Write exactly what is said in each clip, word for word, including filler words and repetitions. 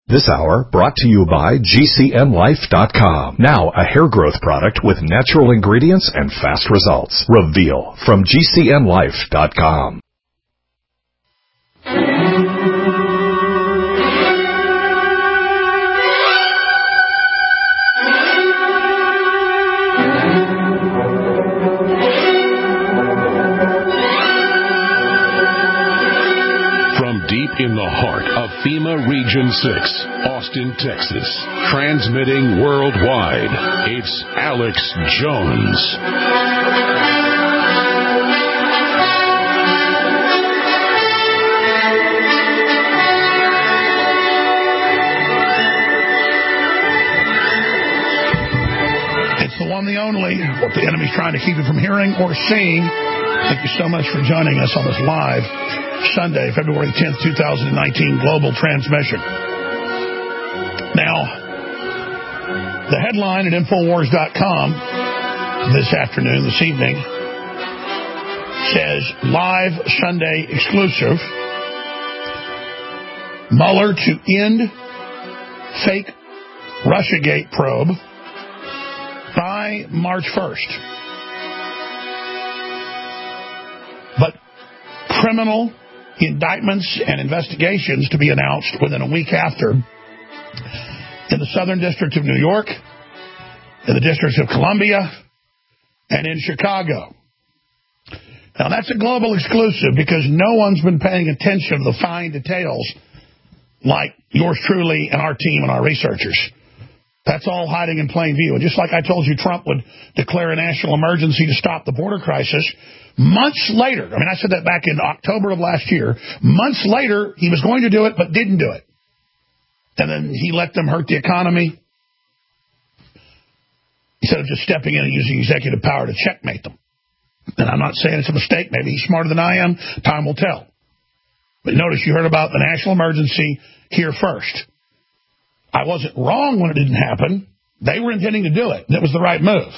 This hour brought to you by G C N Life dot com. Now a hair growth product with natural ingredients and fast results. Reveal from G C N Life dot com. In the heart of FEMA Region six, Austin, Texas, transmitting worldwide, it's Alex Jones. It's the one, the only, what the enemy's trying to keep you from hearing or seeing. Thank you so much for joining us on this live Sunday, February tenth, twenty nineteen global transmission. Now, the headline at Infowars dot com this afternoon, this evening, says, live Sunday exclusive, Mueller to end fake Russiagate probe by March first. But criminal indictments and investigations to be announced within a week after in the Southern District of New York, in the District of Columbia, and in Chicago. Now, that's a global exclusive because no one's been paying attention to the fine details like yours truly and our team and our researchers. That's all hiding in plain view. And just like I told you Trump would declare a national emergency to stop the border crisis, months later, I mean, I said that back in October of last year, months later, he was going to do it, but didn't do it. And then he let them hurt the economy instead of just stepping in and using executive power to checkmate them. And I'm not saying it's a mistake. Maybe he's smarter than I am. Time will tell. But notice you heard about the national emergency here first. I wasn't wrong when it didn't happen. They were intending to do it, and it was the right move.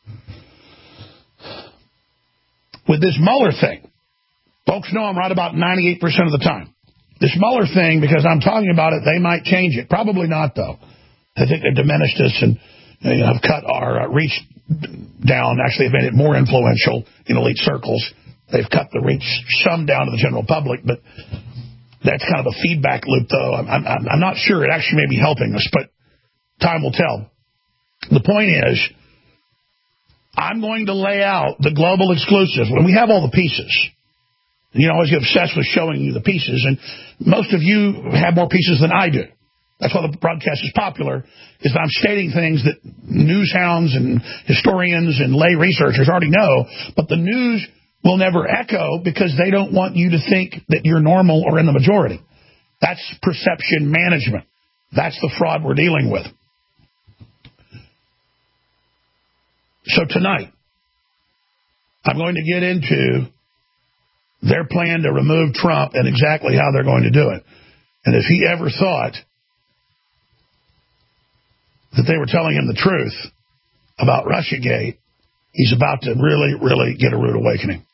With this Mueller thing, folks know I'm right about ninety-eight percent of the time. This Mueller thing, because I'm talking about it, they might change it. Probably not, though. I think they've diminished us and you know, have cut our uh, reach down. Actually, have made it more influential in elite circles. They've cut the reach some down to the general public, but that's kind of a feedback loop, though. I'm, I'm, I'm not sure it actually may be helping us, but time will tell. The point is, I'm going to lay out the global exclusive. When we have all the pieces, you know, I always get obsessed with showing you the pieces, and most of you have more pieces than I do. That's why the broadcast is popular, is that I'm stating things that news hounds and historians and lay researchers already know, but the news will never echo because they don't want you to think that you're normal or in the majority. That's perception management. That's the fraud we're dealing with. So tonight, I'm going to get into their plan to remove Trump and exactly how they're going to do it. And if he ever thought that they were telling him the truth about Russiagate, he's about to really, really get a rude awakening.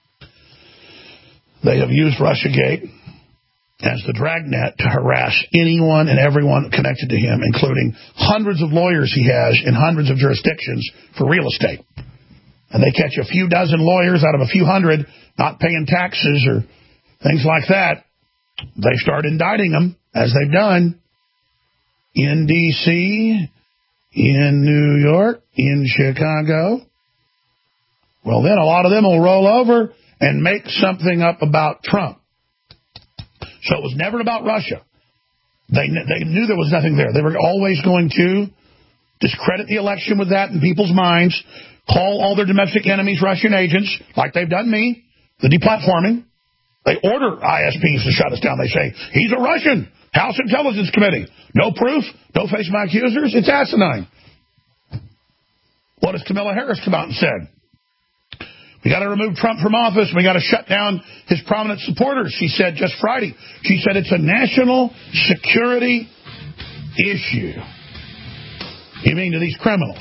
They have used Russiagate as the dragnet to harass anyone and everyone connected to him, including hundreds of lawyers he has in hundreds of jurisdictions for real estate. And they catch a few dozen lawyers out of a few hundred not paying taxes or things like that. They start indicting them, as they've done in D C, in New York, in Chicago. Well, then a lot of them will roll over and make something up about Trump. So it was never about Russia. They, they knew there was nothing there. They were always going to discredit the election with that in people's minds, call all their domestic enemies Russian agents, like they've done me, the deplatforming. They order I S Ps to shut us down. They say, he's a Russian. House Intelligence Committee. No proof. Don't face my accusers. It's asinine. What has Kamala Harris come out and said? We got to remove Trump from office. We got to shut down his prominent supporters. She said just Friday. She said it's a national security issue. You mean to these criminals?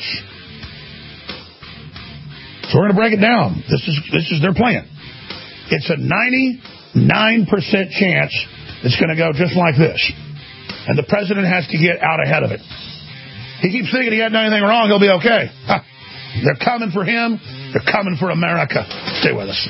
So we're going to break it down. This is this is their plan. It's a ninety-nine percent chance it's going to go just like this. And the president has to get out ahead of it. He keeps thinking he hadn't done anything wrong, he'll be okay. Huh. They're coming for him. They're coming for America. Stay with us.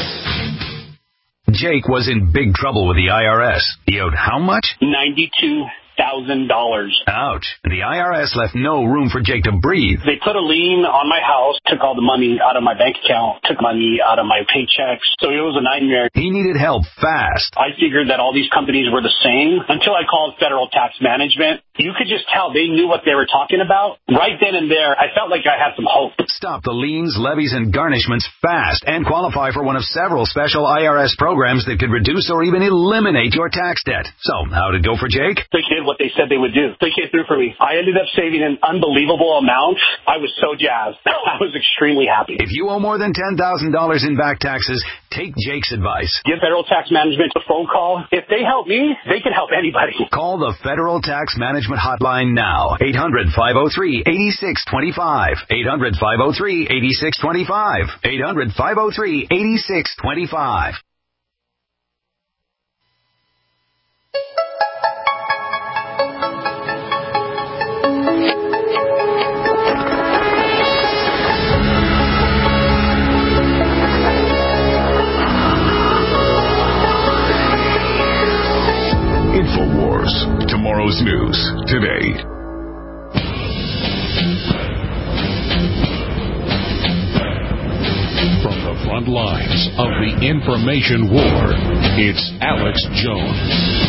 Jake was in big trouble with the I R S. He owed how much? ninety-two thousand dollars. Ouch. The I R S left no room for Jake to breathe. They put a lien on my house, took all the money out of my bank account, took money out of my paychecks. So it was a nightmare. He needed help fast. I figured that all these companies were the same until I called Federal Tax Management. You could just tell they knew what they were talking about. Right then and there, I felt like I had some hope. Stop the liens, levies, and garnishments fast and qualify for one of several special I R S programs that could reduce or even eliminate your tax debt. So, how'd it go for Jake? They did what they said they would do. They came through for me. I ended up saving an unbelievable amount. I was so jazzed. I was extremely happy. If you owe more than ten thousand dollars in back taxes, take Jake's advice. Give Federal Tax Management a phone call. If they help me, they can help anybody. Call the Federal Tax Management Hotline now. eight hundred, five oh three, eight six two five. eight hundred, five oh three, eight six two five. eight hundred, five oh three, eight six two five. InfoWars. Tomorrow's news today. From the front lines of the information war, it's Alex Jones.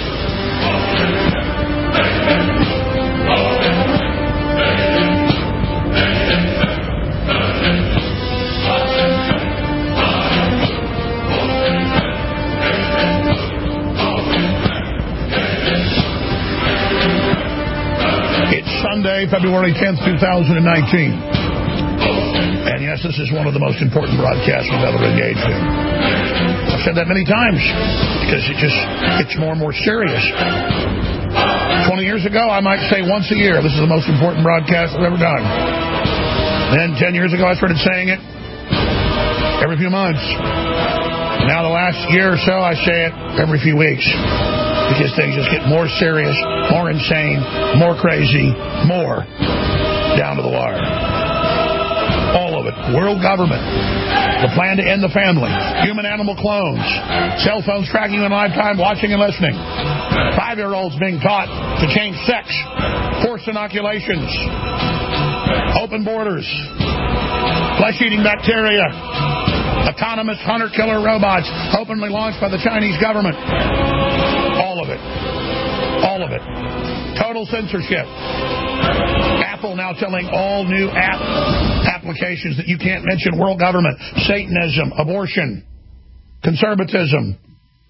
Sunday, February tenth, two thousand nineteen. And yes, this is one of the most important broadcasts we've ever engaged in. I've said that many times because it just gets more and more serious. twenty years ago, I might say once a year, this is the most important broadcast I've ever done. Then ten years ago, I started saying it every few months. Now the last year or so, I say it every few weeks. Because things just get more serious, more insane, more crazy, more down to the wire. All of it. World government. The plan to end the family. Human-animal clones. Cell phones tracking you in lifetime, watching and listening. Five-year-olds being taught to change sex. Forced inoculations. Open borders. Flesh-eating bacteria. Autonomous hunter-killer robots openly launched by the Chinese government. All of it. All of it. Total censorship. Apple now telling all new app applications that you can't mention world government, Satanism, abortion, conservatism.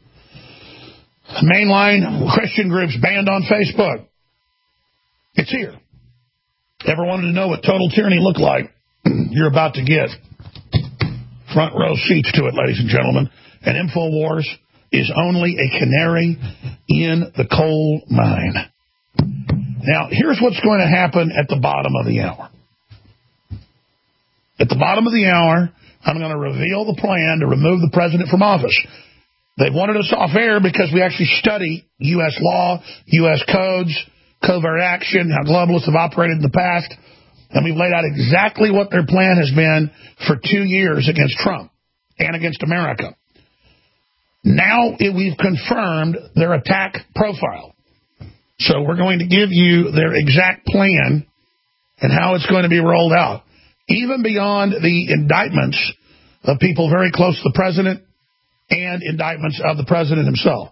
Mainline Christian groups banned on Facebook. It's here. Ever wanted to know what total tyranny looked like? You're about to get front row seats to it, ladies and gentlemen. And InfoWars is only a canary in the coal mine. Now, here's what's going to happen at the bottom of the hour. At the bottom of the hour, I'm going to reveal the plan to remove the president from office. They wanted us off air because we actually study U S law, U S codes, covert action, how globalists have operated in the past, and we've laid out exactly what their plan has been for two years against Trump and against America. Now we've confirmed their attack profile. So we're going to give you their exact plan and how it's going to be rolled out, even beyond the indictments of people very close to the president and indictments of the president himself.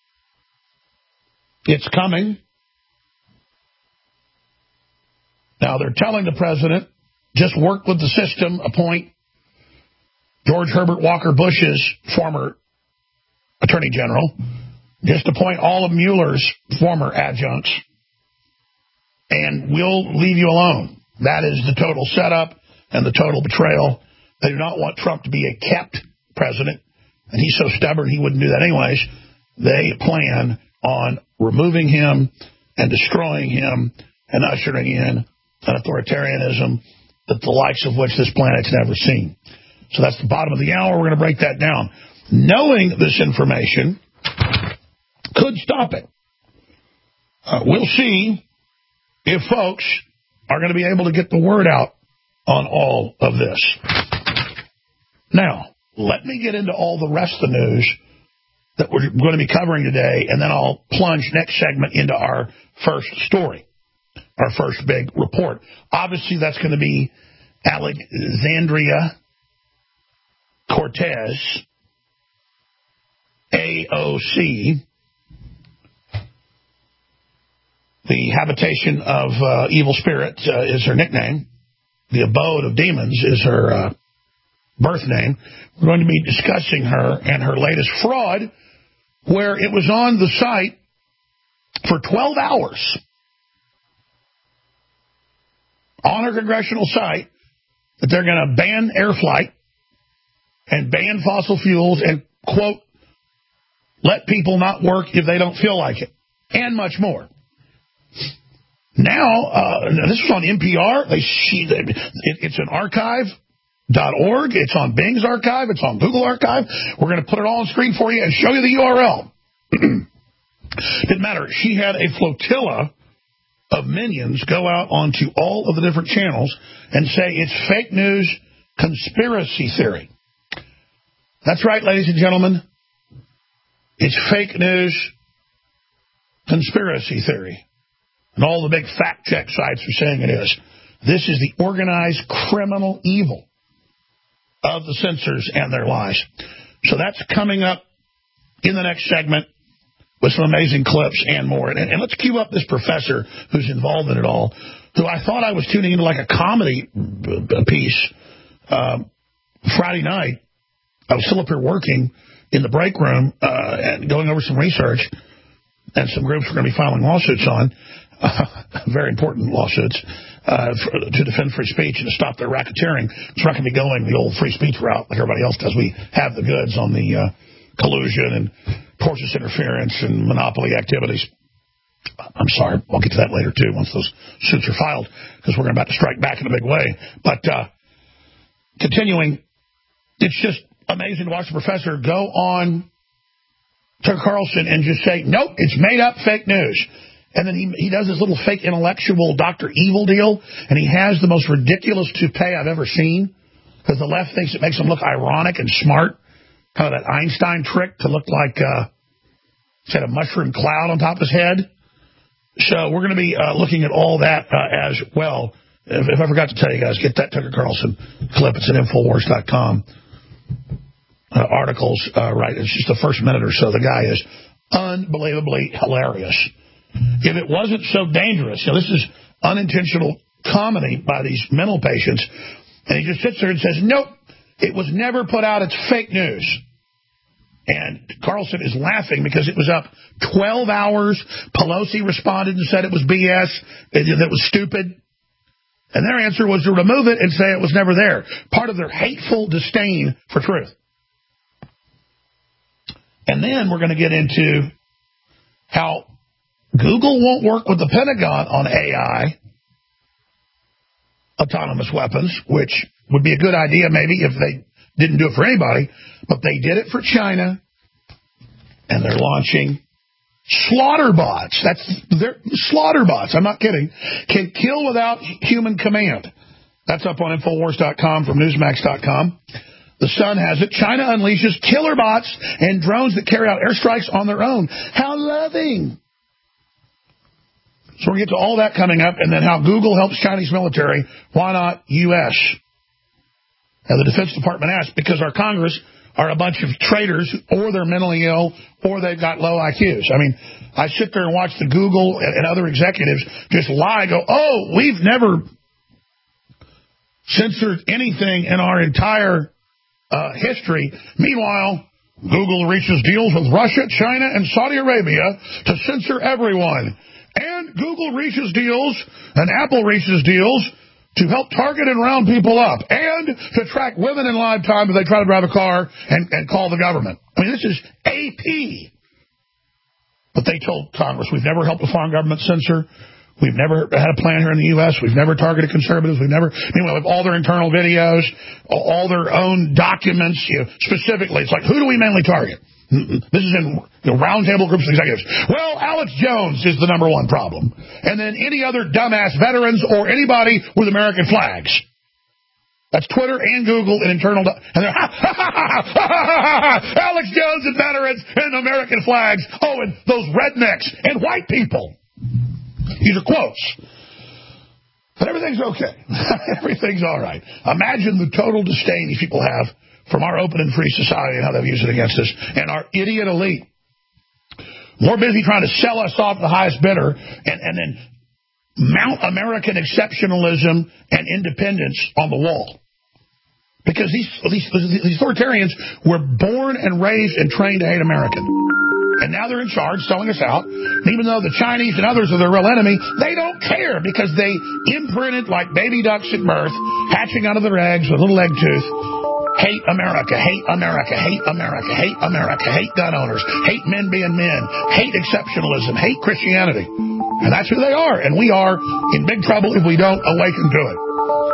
It's coming. Now, they're telling the president, just work with the system, appoint George Herbert Walker Bush's former attorney general, just appoint all of Mueller's former adjuncts, and we'll leave you alone. That is the total setup and the total betrayal. They do not want Trump to be a kept president, and he's so stubborn he wouldn't do that anyways. They plan on removing him and destroying him and ushering in an authoritarianism that the likes of which this planet's never seen. So that's the bottom of the hour. We're going to break that down. Knowing this information could stop it. Uh, we'll see if folks are going to be able to get the word out on all of this. Now, let me get into all the rest of the news that we're going to be covering today, and then I'll plunge next segment into our first story, our first big report. Obviously, that's going to be Alexandria Cortez, A O C, the habitation of uh, evil spirit uh, is her nickname. The abode of demons is her uh, birth name. We're going to be discussing her and her latest fraud, where it was on the site for twelve hours, on her congressional site, that they're going to ban air flight and ban fossil fuels and, quote, let people not work if they don't feel like it, and much more. Now, uh, this was on N P R. They, she, it, it's an archive dot org. It's on Bing's archive. It's on Google Archive. We're going to put it all on screen for you and show you the U R L. Didn't matter. She had a flotilla of minions go out onto all of the different channels and say it's fake news, conspiracy theory. That's right, ladies and gentlemen. It's fake news, conspiracy theory. And all the big fact-check sites are saying it is. This is the organized criminal evil of the censors and their lies. So that's coming up in the next segment with some amazing clips and more. And, and let's cue up this professor who's involved in it all, who I thought I was tuning into like a comedy piece. Um, Friday night, I was still up here working in the break room uh, and going over some research, and some groups we're going to be filing lawsuits on. Uh, very important lawsuits uh, for, to defend free speech and to stop their racketeering. It's not going to be going the old free speech route like everybody else does. We have the goods on the uh, collusion and tortious interference and monopoly activities. I'm sorry, I'll get to that later, too, once those suits are filed, because we're about to strike back in a big way. But uh, continuing, it's just amazing to watch the professor go on Tucker Carlson and just say, nope, it's made up fake news. And then he he does this little fake intellectual Doctor Evil deal, and he has the most ridiculous toupee I've ever seen, because the left thinks it makes him look ironic and smart, kind of that Einstein trick to look like uh, he's had a mushroom cloud on top of his head. So we're going to be uh, looking at all that uh, as well. If, if I forgot to tell you guys, get that Tucker Carlson clip. It's at Infowars dot com. Uh, articles, uh, right? It's just the first minute or so. The guy is unbelievably hilarious. If it wasn't so dangerous, you know, this is unintentional comedy by these mental patients, and he just sits there and says, nope, it was never put out, it's fake news. And Carlson is laughing because it was up twelve hours. Pelosi responded and said it was B S, that it was stupid. And their answer was to remove it and say it was never there. Part of their hateful disdain for truth. And then we're going to get into how Google won't work with the Pentagon on A I, autonomous weapons, which would be a good idea maybe if they didn't do it for anybody, but they did it for China, and they're launching slaughter bots. That's they're slaughter bots. I'm not kidding. Can kill without human command. That's up on Infowars dot com from Newsmax dot com. The Sun has it. China unleashes killer bots and drones that carry out airstrikes on their own. How loving. So we're going to get to all that coming up, and then how Google helps Chinese military. Why not U S? And the Defense Department asked, because our Congress are a bunch of traitors, or they're mentally ill, or they've got low I Qs. I mean, I sit there and watch the Google and, and other executives just lie, go, oh, we've never censored anything in our entire uh, history. Meanwhile, Google reaches deals with Russia, China, and Saudi Arabia to censor everyone. And Google reaches deals, and Apple reaches deals to help target and round people up, and to track women in live time as they try to drive a car and, and call the government. I mean, this is A P. But they told Congress, we've never helped a foreign government censor. We've never had a plan here in the U S We've never targeted conservatives. We've never, meanwhile, with all their internal videos, all their own documents, you know, specifically, it's like, who do we mainly target? This is in you know, roundtable groups of executives. Well, Alex Jones is the number one problem. And then any other dumbass veterans or anybody with American flags. That's Twitter and Google and internal. Do- and they're, ha, ha, ha, ha, ha, ha, ha, Alex Jones and veterans and American flags. Oh, and those rednecks and white people. These are quotes. But everything's okay. Everything's all right. Imagine the total disdain these people have from our open and free society and how they've used it against us. And our idiot elite, more busy trying to sell us off the highest bidder and, and then mount American exceptionalism and independence on the wall. Because these, these, these authoritarians were born and raised and trained to hate America. And now they're in charge, selling us out. And even though the Chinese and others are their real enemy, they don't care because they imprinted like baby ducks at birth, hatching out of their eggs with a little egg tooth. Hate America, hate America, hate America, hate America, hate gun owners, hate men being men, hate exceptionalism, hate Christianity. And that's who they are. And we are in big trouble if we don't awaken to it.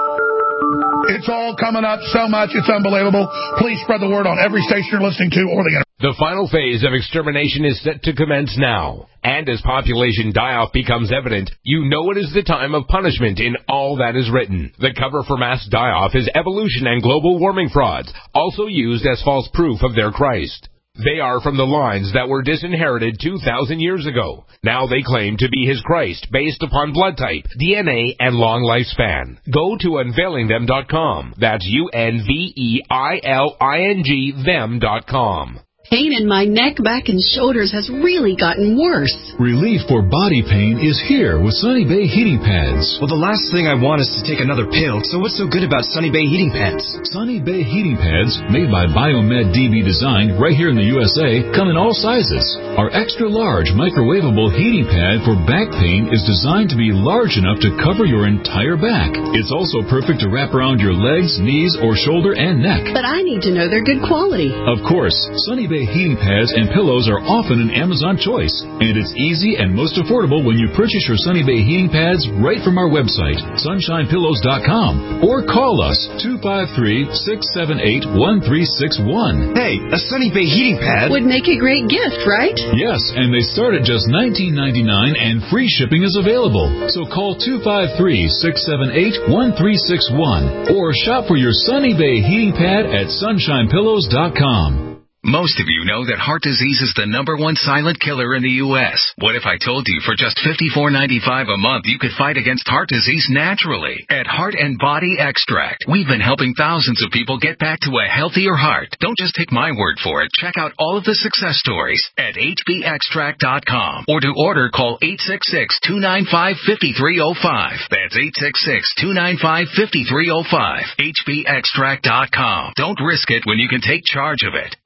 It's all coming up so much, it's unbelievable. Please spread the word on every station you're listening to or the internet. The final phase of extermination is set to commence now. And as population die-off becomes evident, you know it is the time of punishment in all that is written. The cover for mass die-off is evolution and global warming frauds, also used as false proof of their Christ. They are from the lines that were disinherited two thousand years ago. Now they claim to be his Christ based upon blood type, D N A, and long lifespan. Go to unveiling them dot com. That's U N V E I L I N G them dot com. Pain in my neck, back, and shoulders has really gotten worse. Relief for body pain is here with Sunny Bay Heating Pads. Well, the last thing I want is to take another pill, so what's so good about Sunny Bay Heating Pads? Sunny Bay Heating Pads, made by Biomed D B Design right here in the U S A, come in all sizes. Our extra-large microwavable heating pad for back pain is designed to be large enough to cover your entire back. It's also perfect to wrap around your legs, knees, or shoulder and neck. But I need to know they're good quality. Of course, Sunny Bay heating pads and pillows are often an Amazon choice, and it's easy and most affordable when you purchase your Sunny Bay heating pads right from our website, sunshine pillows dot com, or call us two five three, six seven eight, one three six one. Hey, a Sunny Bay heating pad would make a great gift, right? Yes, and they start at just nineteen ninety-nine dollars and free shipping is available. So call two five three, six seven eight, one three six one or shop for your Sunny Bay heating pad at sunshine pillows dot com. Most of you know that heart disease is the number one silent killer in the U S What if I told you for just fifty-four ninety-five a month you could fight against heart disease naturally? At Heart and Body Extract, we've been helping thousands of people get back to a healthier heart. Don't just take my word for it. Check out all of the success stories at H B extract dot com. Or to order, call eight six six, two nine five, five three zero five. That's eight six six, two nine five, five three zero five. H B extract dot com. Don't risk it when you can take charge of it.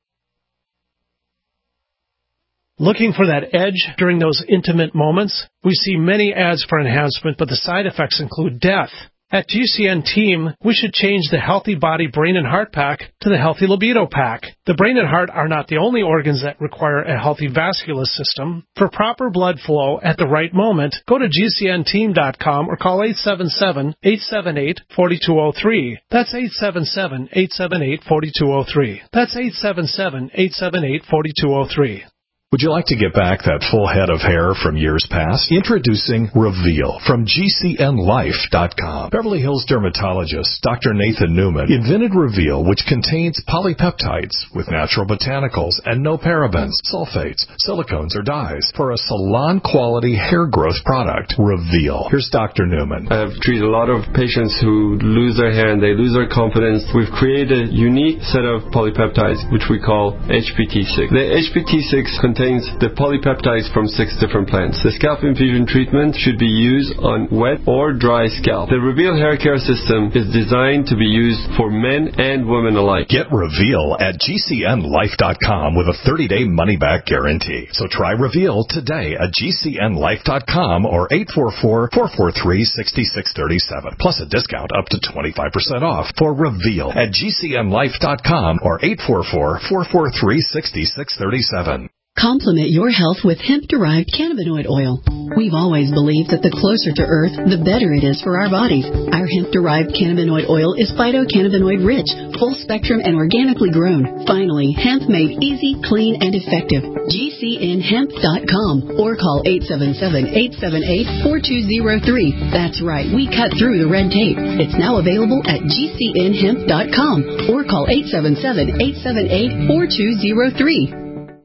Looking for that edge during those intimate moments? We see many ads for enhancement, but the side effects include death. At G C N Team, we should change the Healthy Body Brain and Heart Pack to the Healthy Libido Pack. The brain and heart are not the only organs that require a healthy vascular system. For proper blood flow at the right moment, go to G C N team dot com or call eight seven seven, eight seven eight, four two zero three. That's eight seven seven, eight seven eight, four two zero three. That's eight seven seven, eight seven eight, four two zero three. Would you like to get back that full head of hair from years past? Introducing Reveal from G C N life dot com. Beverly Hills dermatologist Doctor Nathan Newman invented Reveal, which contains polypeptides with natural botanicals and no parabens, sulfates, silicones, or dyes for a salon-quality hair growth product. Reveal. Here's Doctor Newman. I've treated a lot of patients who lose their hair and they lose their confidence. We've created a unique set of polypeptides, which we call H P T six. The H P T six contains the polypeptides from six different plants. The scalp infusion treatment should be used on wet or dry scalp. The Reveal hair care system is designed to be used for men and women alike. Get Reveal at G C N life dot com with a thirty-day money-back guarantee. So try Reveal today at G C N life dot com or eight four four, four four three, six six three seven. Plus a discount up to twenty-five percent off for Reveal at G C N life dot com or eight four four, four four three, six six three seven. Complement your health with hemp-derived cannabinoid oil. We've always believed that the closer to Earth, the better it is for our bodies. Our hemp-derived cannabinoid oil is phytocannabinoid-rich, full-spectrum, and organically grown. Finally, hemp made easy, clean, and effective. G C N hemp dot com or call eight seven seven, eight seven eight, four two zero three. That's right, we cut through the red tape. It's now available at G C N hemp dot com or call eight seven seven, eight seven eight, four two zero three.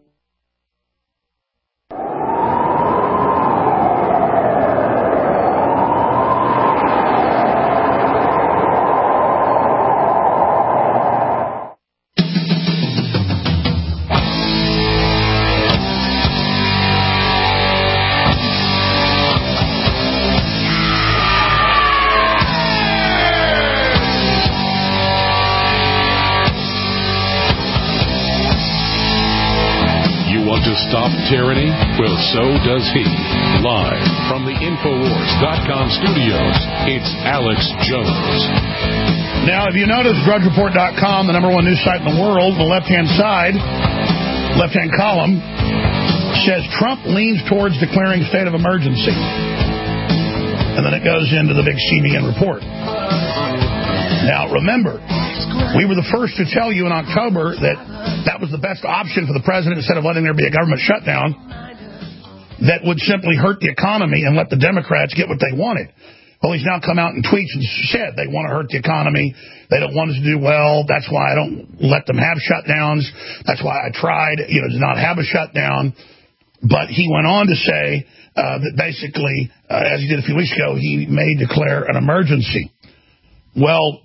Stop tyranny? Well, so does he. Live from the Infowars dot com studios, it's Alex Jones. Now, if you notice, Drudge Report dot com, the number one news site in the world, the left-hand side, left-hand column, says Trump leans towards declaring state of emergency. And then it goes into the big C B N report. Now, remember, we were the first to tell you in October that that was the best option for the president instead of letting there be a government shutdown that would simply hurt the economy and let the Democrats get what they wanted. Well, he's now come out in tweets and said they want to hurt the economy. They don't want us to do well. That's why I don't let them have shutdowns. That's why I tried, you know, to not have a shutdown. But he went on to say uh, that basically, uh, as he did a few weeks ago, he may declare an emergency. Well,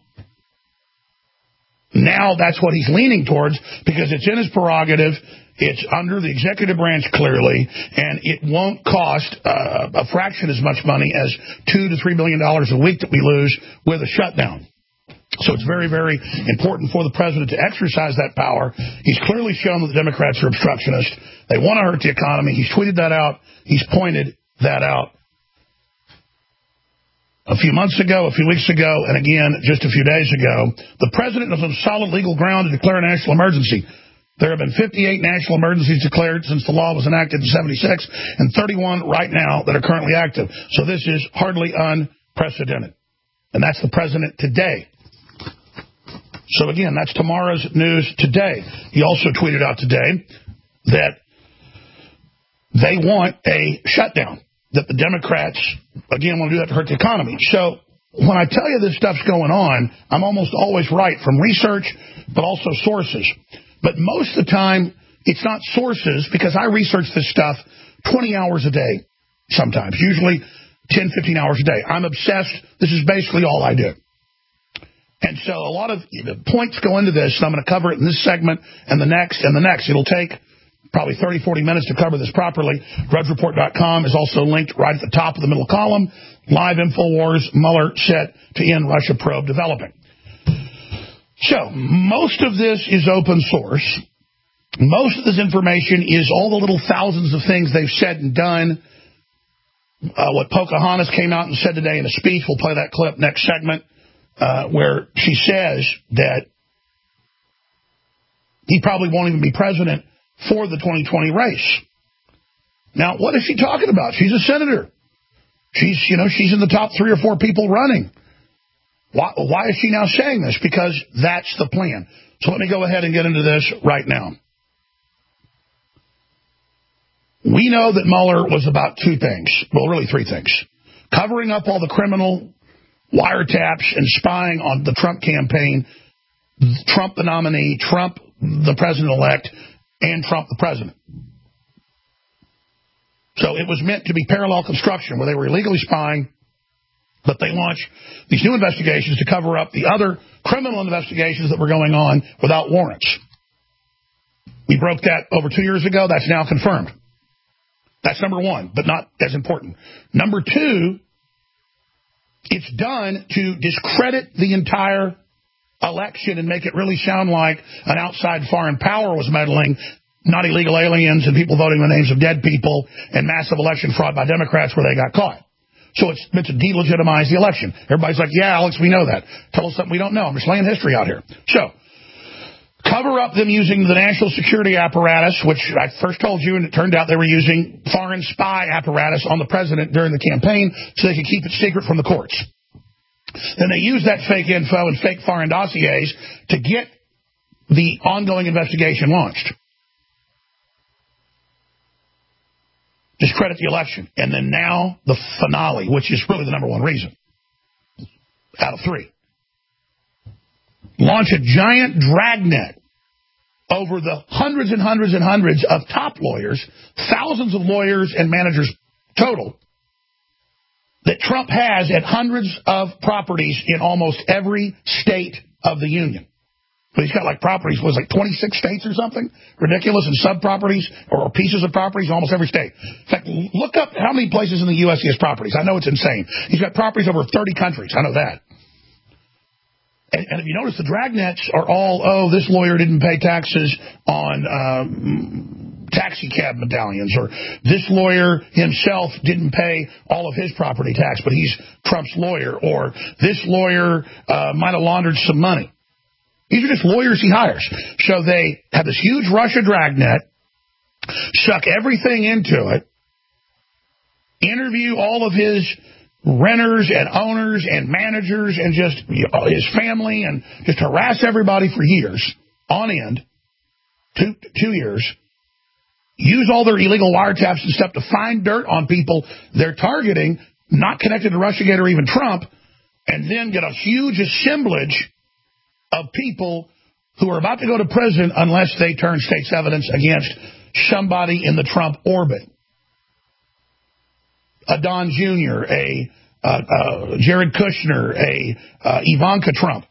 now that's what he's leaning towards because it's in his prerogative. It's under the executive branch clearly, and it won't cost uh, a fraction as much money as two to three billion dollars a week that we lose with a shutdown. So it's very, very important for the president to exercise that power. He's clearly shown that the Democrats are obstructionists. They want to hurt the economy. He's tweeted that out. He's pointed that out a few months ago, a few weeks ago, and again just a few days ago. The president is on solid legal ground to declare a national emergency. There have been fifty-eight national emergencies declared since the law was enacted in seventy-six, and thirty-one right now that are currently active. So this is hardly unprecedented. And that's the president today. So again, that's tomorrow's news today. He also tweeted out today that they want a shutdown, that the Democrats, again, want to do that to hurt the economy. So when I tell you this stuff's going on, I'm almost always right from research, but also sources. But most of the time, it's not sources because I research this stuff twenty hours a day sometimes, usually ten, fifteen hours a day. I'm obsessed. This is basically all I do. And so a lot of points go into this, and I'm going to cover it in this segment and the next and the next. It'll take probably thirty, forty minutes to cover this properly. Drudge Report dot com is also linked right at the top of the middle column. Live InfoWars, Mueller set to end Russia probe developing. So, most of this is open source. Most of this information is all the little thousands of things they've said and done. Uh, what Pocahontas came out and said today in a speech, we'll play that clip next segment, uh, where she says that he probably won't even be president for the twenty twenty race. Now, what is she talking about? She's a senator. She's, you know, she's in the top three or four people running. Why, why is she now saying this? Because that's the plan. So let me go ahead and get into this right now. We know that Mueller was about two things. Well, really three things. Covering up all the criminal wiretaps and spying on the Trump campaign, Trump the nominee, Trump the president-elect, and Trump the president. So it was meant to be parallel construction where they were illegally spying, but they launched these new investigations to cover up the other criminal investigations that were going on without warrants. We broke that over two years ago. That's now confirmed. That's number one, but not as important. Number two, it's done to discredit the entire election and make it really sound like an outside foreign power was meddling, not illegal aliens and people voting in the names of dead people and massive election fraud by Democrats where they got caught. So it's meant to delegitimize the election. Everybody's like, yeah, Alex, we know that. Tell us something we don't know. I'm just laying history out here. So, cover up them using the national security apparatus, which I first told you, and it turned out they were using foreign spy apparatus on the president during the campaign so they could keep it secret from the courts. Then they used that fake info and fake foreign dossiers to get the ongoing investigation launched. Discredit the election. And then now the finale, which is really the number one reason out of three. Launch a giant dragnet over the hundreds and hundreds and hundreds of top lawyers, thousands of lawyers and managers total, that Trump has at hundreds of properties in almost every state of the union. But he's got like properties, was like twenty-six states or something? Ridiculous, and sub-properties or pieces of properties in almost every state. In fact, look up how many places in the U S he has properties. I know it's insane. He's got properties over thirty countries. I know that. And, and if you notice, the dragnets are all, oh, this lawyer didn't pay taxes on um, taxi cab medallions, or this lawyer himself didn't pay all of his property tax, but he's Trump's lawyer, or this lawyer uh, might have laundered some money. These are just lawyers he hires. So they have this huge Russia dragnet, suck everything into it, interview all of his renters and owners and managers and just you know, his family, and just harass everybody for years on end, two, two years, use all their illegal wiretaps and stuff to find dirt on people they're targeting, not connected to Russiagate or even Trump, and then get a huge assemblage of people who are about to go to prison unless they turn state's evidence against somebody in the Trump orbit. A Don Junior, a uh, uh, Jared Kushner, a uh, Ivanka Trump.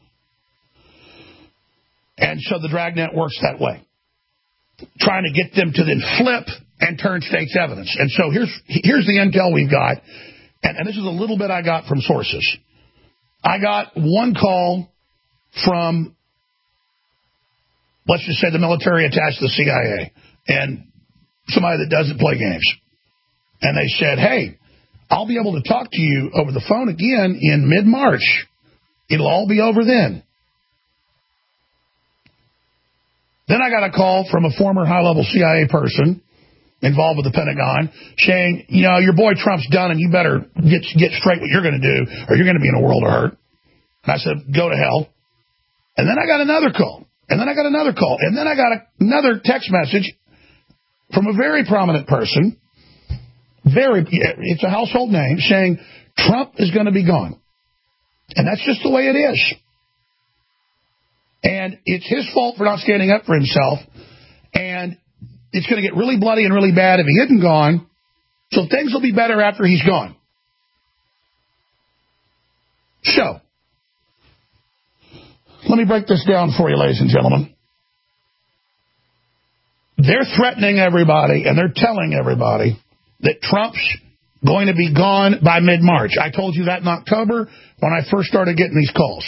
And so the dragnet works that way, trying to get them to then flip and turn state's evidence. And so here's here's the intel we've got, and, and this is a little bit I got from sources. I got one call from, let's just say, the military attached to the C I A, and somebody that doesn't play games. And they said, hey, I'll be able to talk to you over the phone again in mid-March. It'll all be over then. Then I got a call from a former high-level C I A person involved with the Pentagon saying, you know, your boy Trump's done, and you better get, get straight what you're going to do, or you're going to be in a world of hurt. And I said, go to hell. And then I got another call. And then I got another call. And then I got a, another text message from a very prominent person, very, it's a household name, saying Trump is going to be gone. And that's just the way it is. And it's his fault for not standing up for himself. And it's going to get really bloody and really bad if he isn't gone. So things will be better after he's gone. So, let me break this down for you, ladies and gentlemen. They're threatening everybody, and they're telling everybody that Trump's going to be gone by mid-March. I told you that in October when I first started getting these calls.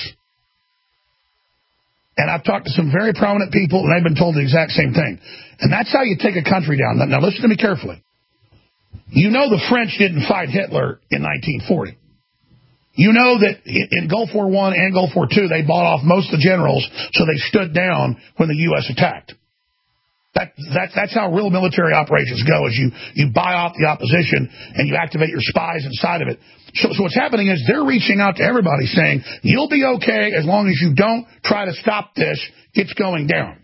And I've talked to some very prominent people, and they've been told the exact same thing. And that's how you take a country down. Now, listen to me carefully. You know the French didn't fight Hitler in nineteen forty. You know that in Gulf War One and Gulf War Two, they bought off most of the generals, so they stood down when the U S attacked. That, that, that's how real military operations go, is you, you buy off the opposition and you activate your spies inside of it. So, so what's happening is they're reaching out to everybody saying, you'll be okay as long as you don't try to stop this. It's going down.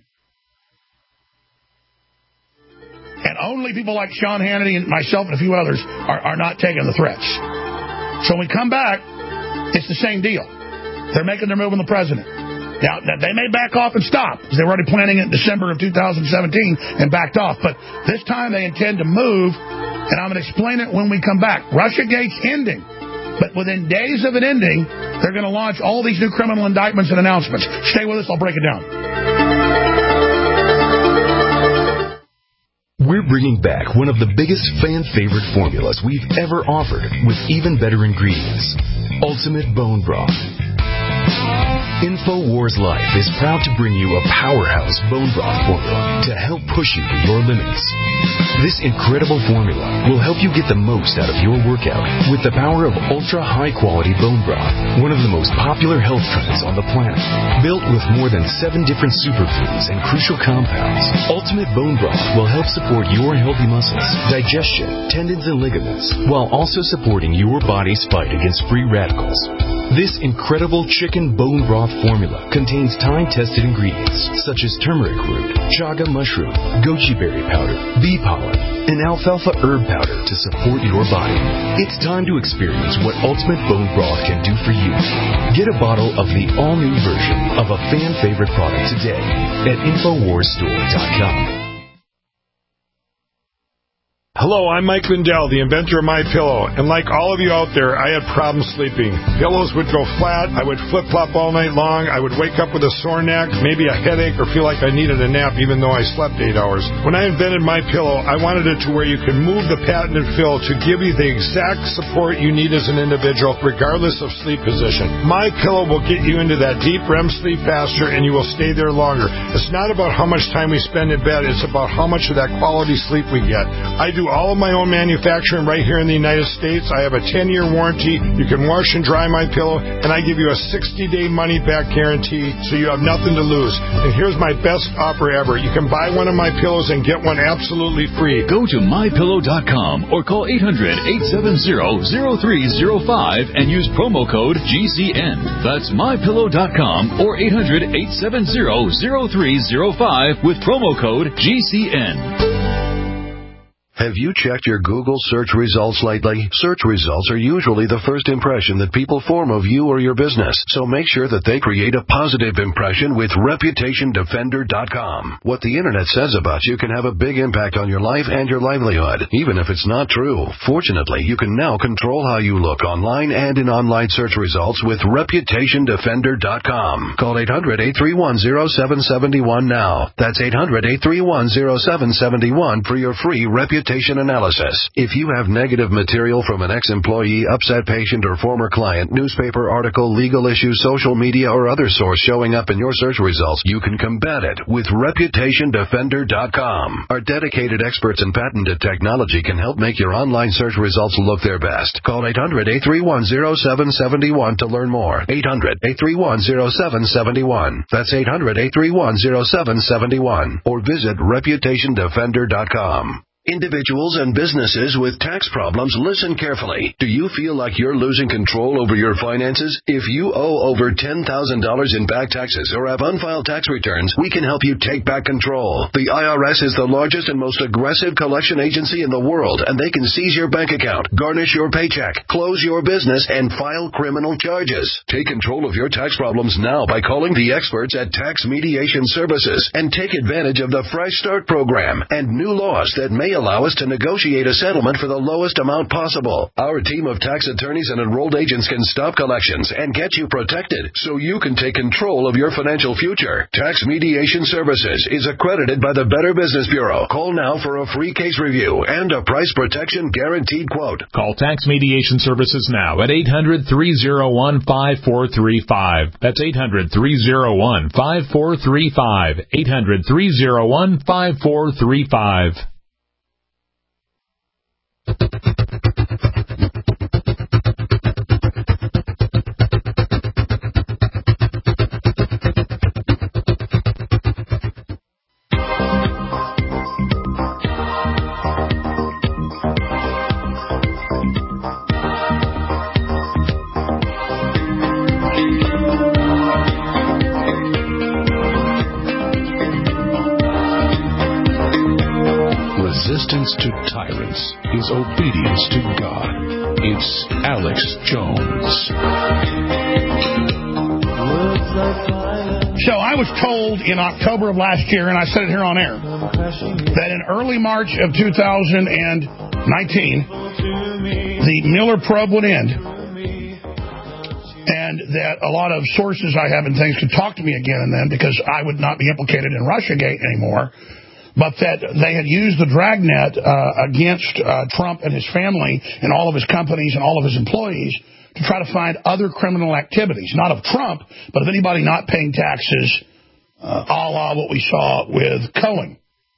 And only people like Sean Hannity and myself and a few others are, are not taking the threats. So when we come back, it's the same deal. They're making their move on the president. Now, they may back off and stop, because they were already planning it in December of two thousand seventeen and backed off. But this time they intend to move, and I'm going to explain it when we come back. Russiagate's ending. But within days of it ending, they're going to launch all these new criminal indictments and announcements. Stay with us. I'll break it down. We're bringing back one of the biggest fan-favorite formulas we've ever offered, with even better ingredients. Ultimate Bone Broth. InfoWars Life is proud to bring you a powerhouse bone broth formula to help push you to your limits. This incredible formula will help you get the most out of your workout with the power of ultra-high-quality bone broth, one of the most popular health trends on the planet. Built with more than seven different superfoods and crucial compounds, Ultimate Bone Broth will help support your healthy muscles, digestion, tendons, and ligaments, while also supporting your body's fight against free radicals. This incredible chicken bone broth formula contains time-tested ingredients such as turmeric root, chaga mushroom, goji berry powder, bee pollen, and alfalfa herb powder to support your body. It's time to experience what Ultimate Bone Broth can do for you. Get a bottle of the all-new version of a fan-favorite product today at Infowars Store dot com. Hello, I'm Mike Lindell, the inventor of MyPillow, and like all of you out there, I had problems sleeping. Pillows would go flat, I would flip-flop all night long, I would wake up with a sore neck, maybe a headache, or feel like I needed a nap even though I slept eight hours. When I invented MyPillow, I wanted it to where you can move the patented fill to give you the exact support you need as an individual, regardless of sleep position. MyPillow will get you into that deep R E M sleep faster, and you will stay there longer. It's not about how much time we spend in bed, it's about how much of that quality sleep we get. I do all of my own manufacturing right here in the United States. I have a ten-year warranty. You can wash and dry my pillow, and I give you a sixty-day money-back guarantee, so you have nothing to lose. And here's my best offer ever. You can buy one of my pillows and get one absolutely free. Go to my pillow dot com or call eight hundred, eight seven zero, zero three zero five and use promo code G C N. That's my pillow dot com or eight hundred, eight seven zero, zero three zero five with promo code G C N. Have you checked your Google search results lately? Search results are usually the first impression that people form of you or your business, so make sure that they create a positive impression with reputation defender dot com. What the internet says about you can have a big impact on your life and your livelihood, even if it's not true. Fortunately, you can now control how you look online and in online search results with reputation defender dot com. Call eight hundred, eight three one, zero seven seven one now. That's eight hundred, eight three one, zero seven seven one for your free reputation analysis. If you have negative material from an ex-employee, upset patient, or former client, newspaper article, legal issue, social media, or other source showing up in your search results, you can combat it with reputation defender dot com. Our dedicated experts in patented technology can help make your online search results look their best. Call eight hundred, eight three one, zero seven seven one to learn more. eight hundred, eight three one, zero seven seven one. That's eight hundred, eight three one, zero seven seven one. Or visit reputation defender dot com. Individuals and businesses with tax problems, listen carefully. Do you feel like you're losing control over your finances? If you owe over ten thousand dollars in back taxes or have unfiled tax returns, we can help you take back control. The I R S is the largest and most aggressive collection agency in the world, and they can seize your bank account, garnish your paycheck, close your business, and file criminal charges. Take control of your tax problems now by calling the experts at Tax Mediation Services and take advantage of the Fresh Start program and new laws that may allow us to negotiate a settlement for the lowest amount possible. Our team of tax attorneys and enrolled agents can stop collections and get you protected so you can take control of your financial future. Tax Mediation Services is accredited by the Better Business Bureau. Call now for a free case review and a price protection guaranteed quote. Call Tax Mediation Services now at eight hundred, three oh one, five four three five. That's eight hundred, three oh one, five four three five. eight hundred, three oh one, five four three five. Resistance to tyrants is obedience to God. It's Alex Jones. So I was told in October of last year, and I said it here on air, that in early March of two thousand nineteen, the Mueller probe would end, and that a lot of sources I have and things could talk to me again and then because I would not be implicated in Russiagate anymore. but that they had used the dragnet uh, against uh, Trump and his family and all of his companies and all of his employees to try to find other criminal activities, not of Trump, but of anybody not paying taxes, uh, a la what we saw with Cohen.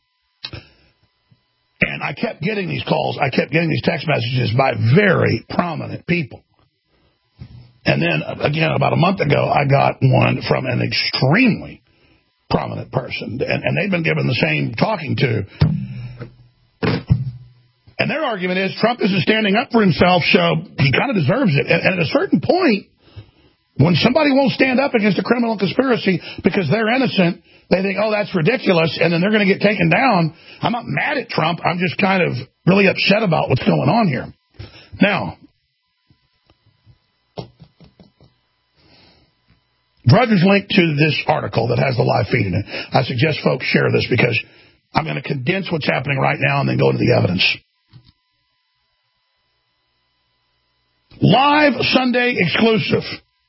And I kept getting these calls, I kept getting these text messages by very prominent people. And then, again, about a month ago, I got one from an extremely prominent person, and, and they've been given the same talking to. And their argument is Trump isn't standing up for himself, so he kind of deserves it. And, and at a certain point, when somebody won't stand up against a criminal conspiracy because they're innocent, they think, oh, that's ridiculous, and then they're going to get taken down. I'm not mad at Trump. I'm just kind of really upset about what's going on here. Now, Drudge's link to this article that has the live feed in it. I suggest folks share this because I'm going to condense what's happening right now and then go to the evidence. Live Sunday exclusive.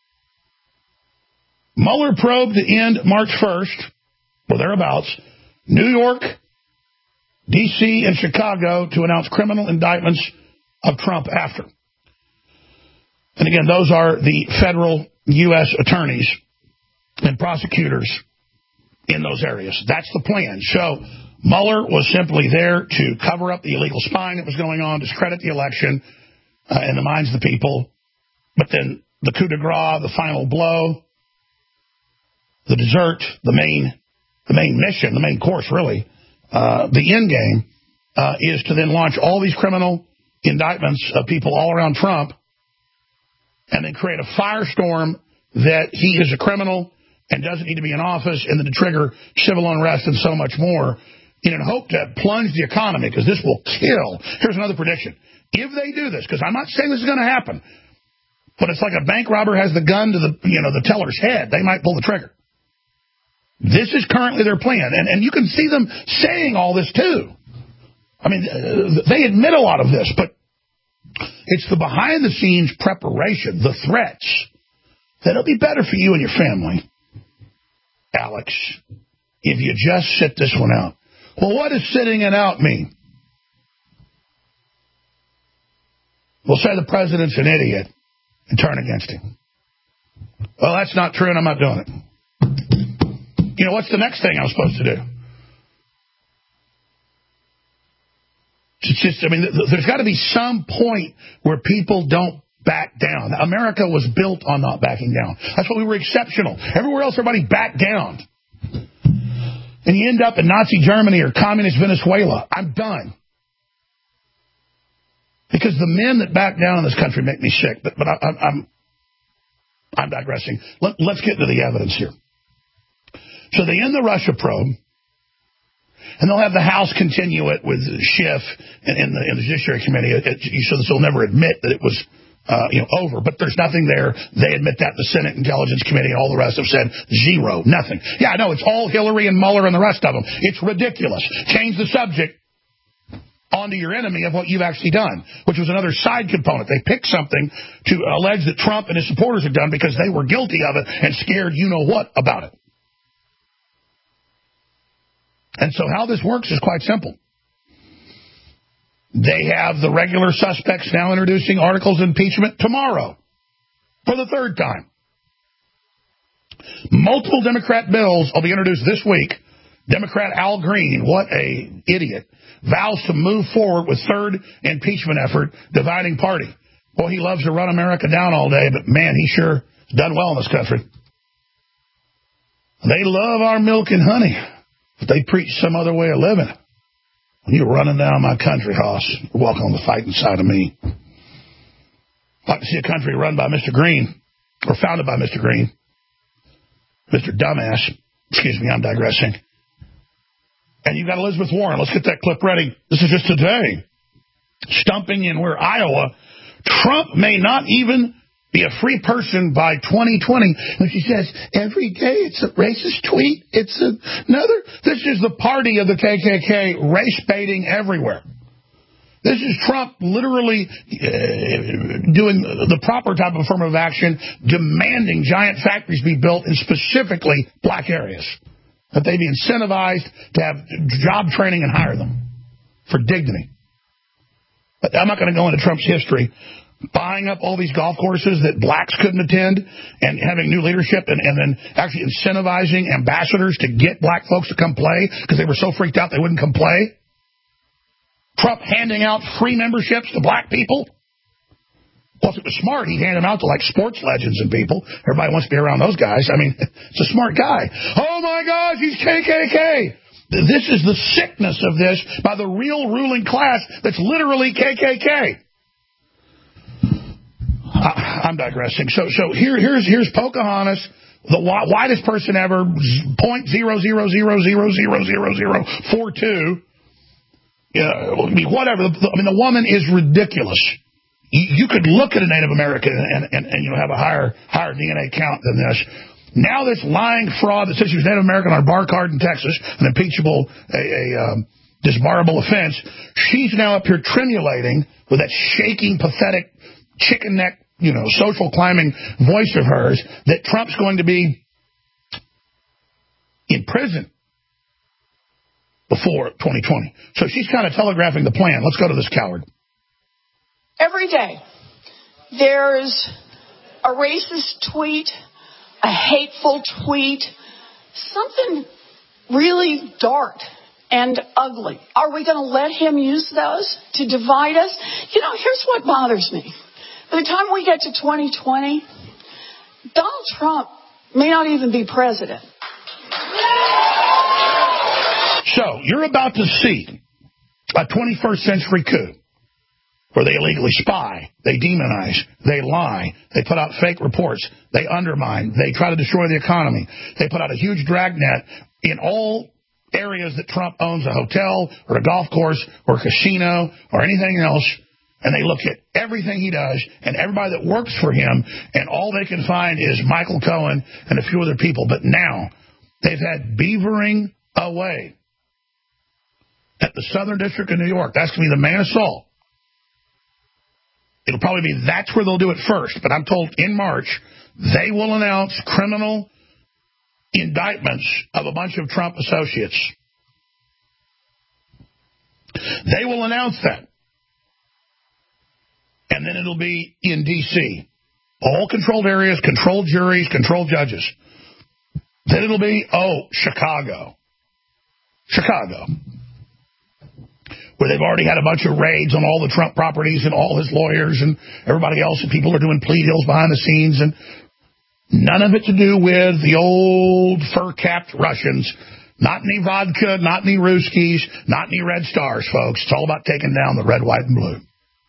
Mueller probe to end March first, or thereabouts. New York, D C, and Chicago to announce criminal indictments of Trump after. And again, those are the federal U S attorneys and prosecutors in those areas. That's the plan. So Mueller was simply there to cover up the illegal spying that was going on, discredit the election uh, in the minds of the people. But then the coup de grace, the final blow, the dessert, the main the main mission, the main course, really, uh, the end game, uh, is to then launch all these criminal indictments of people all around Trump and then create a firestorm that he is a criminal and doesn't need to be in office, and then to trigger civil unrest and so much more in a hope to plunge the economy, because this will kill. Here's another prediction. If they do this, because I'm not saying this is going to happen, but it's like a bank robber has the gun to the, you know, the teller's head. They might pull the trigger. This is currently their plan, and, and you can see them saying all this, too. I mean, uh, they admit a lot of this, but it's the behind-the-scenes preparation, the threats, that'll be better for you and your family, Alex, if you just sit this one out. Well, what does sitting it out mean? We'll say the president's an idiot and turn against him. Well, that's not true, and I'm not doing it. You know, what's the next thing I'm supposed to do? It's just, I mean, there's got to be some point where people don't back down. America was built on not backing down. That's why we were exceptional. Everywhere else, everybody backed down. And you end up in Nazi Germany or communist Venezuela. I'm done. Because the men that back down in this country make me sick. But, but I, I'm, I'm digressing. Let, let's get to the evidence here. So they end the Russia probe. And they'll have the House continue it with Schiff and in the, in the Judiciary Committee. It, it, so they'll never admit that it was uh, you know, over. But there's nothing there. They admit that. The Senate Intelligence Committee and all the rest have said zero, nothing. Yeah, I know, it's all Hillary and Mueller and the rest of them. It's ridiculous. Change the subject onto your enemy of what you've actually done, which was another side component. They picked something to allege that Trump and his supporters had done because they were guilty of it and scared you-know-what about it. And so how this works is quite simple. They have the regular suspects now introducing articles of impeachment tomorrow for the third time. Multiple Democrat bills will be introduced this week. Democrat Al Green, what a idiot, vows to move forward with third impeachment effort, dividing party. Boy, he loves to run America down all day, but man, he sure has done well in this country. They love our milk and honey. But they preach some other way of living. When you're running down my country, Hoss, you're walking on the fighting side of me. I'd like to see a country run by Mister Green, or founded by Mister Green. Mister Dumbass. Excuse me, I'm digressing. And you've got Elizabeth Warren. Let's get that clip ready. This is just today. Stumping in where Iowa, Trump may not even be a free person by twenty twenty. And she says, every day it's a racist tweet. It's another. This is the party of the K K K, race baiting everywhere. This is Trump literally uh, doing the proper type of affirmative action, demanding giant factories be built in specifically black areas. that they be incentivized to have job training and hire them for dignity. But I'm not going to go into Trump's history, buying up all these golf courses that blacks couldn't attend and having new leadership and, and then actually incentivizing ambassadors to get black folks to come play because they were so freaked out they wouldn't come play. Trump handing out free memberships to black people. Plus, it was smart. He'd hand them out to, like, sports legends and people. Everybody wants to be around those guys. I mean, it's a smart guy. Oh, my gosh, he's K K K. This is the sickness of this by the real ruling class that's literally K K K. I, I'm digressing. So so here here's here's Pocahontas, the widest person ever, point zero zero zero zero zero zero zero four two. Yeah, whatever. I mean, the woman is ridiculous. You could look at a Native American and, and, and you know, have a higher higher D N A count than this. Now this lying fraud that says she was Native American on a bar card in Texas, an impeachable, a, a um, disbarable offense, she's now up here tremulating with that shaking, pathetic, chicken neck, you know, social climbing voice of hers that Trump's going to be in prison before twenty twenty. So she's kind of telegraphing the plan. Let's go to this coward. Every day, there's a racist tweet, a hateful tweet, something really dark and ugly. Are we going to let him use those to divide us? You know, here's what bothers me. By the time we get to twenty twenty, Donald Trump may not even be president. So, you're about to see a twenty-first century coup where they illegally spy, they demonize, they lie, they put out fake reports, they undermine, they try to destroy the economy. They put out a huge dragnet in all areas that Trump owns, a hotel or a golf course or a casino or anything else, and they look at everything he does and everybody that works for him, and all they can find is Michael Cohen and a few other people. But now they've had beavering away at the Southern District of New York. That's going to be the main assault. It'll probably be that's where they'll do it first. But I'm told in March they will announce criminal indictments of a bunch of Trump associates. They will announce that. And then it'll be in D C All controlled areas, controlled juries, controlled judges. Then it'll be, oh, Chicago. Chicago. Where they've already had a bunch of raids on all the Trump properties and all his lawyers and everybody else, and people are doing plea deals behind the scenes, and none of it to do with the old fur-capped Russians. Not any vodka, not any Ruskies, not any Red Stars, folks. It's all about taking down the red, white, and blue.